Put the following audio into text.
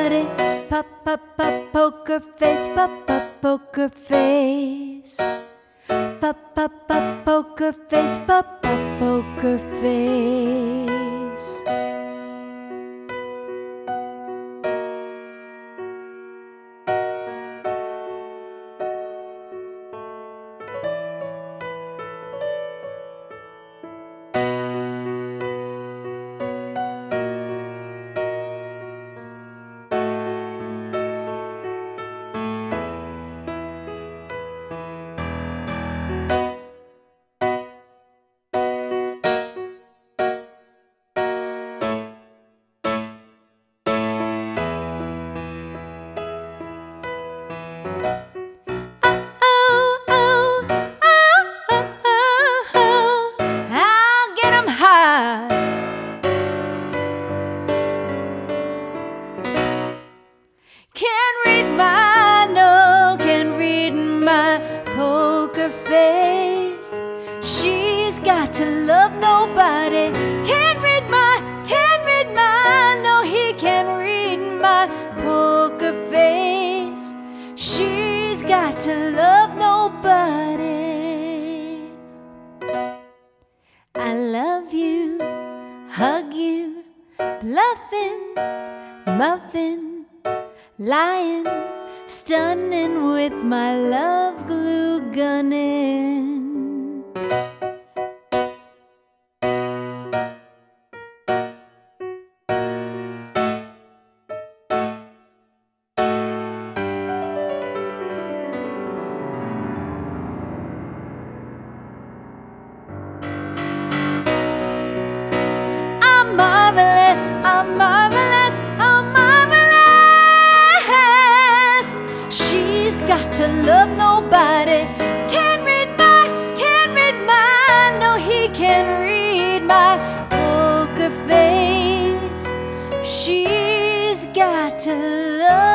nobody. Pop, pop, pop, poker face, pop, pop, poker face. Pop, pop, pop, poker face, pop, pop, poker face. Can't read my, no, can't read my poker face. She's got to love nobody. Can't read my, no, he can't read my poker face. She's got to love nobody. I love you, hug you, bluffing, muffin, lying, stunning with my love glue gunning. I'm marvelous, I'm marvelous, I'm marvelous. She's got to love nobody. Can't read my, no, he can't read my poker face. She's got to love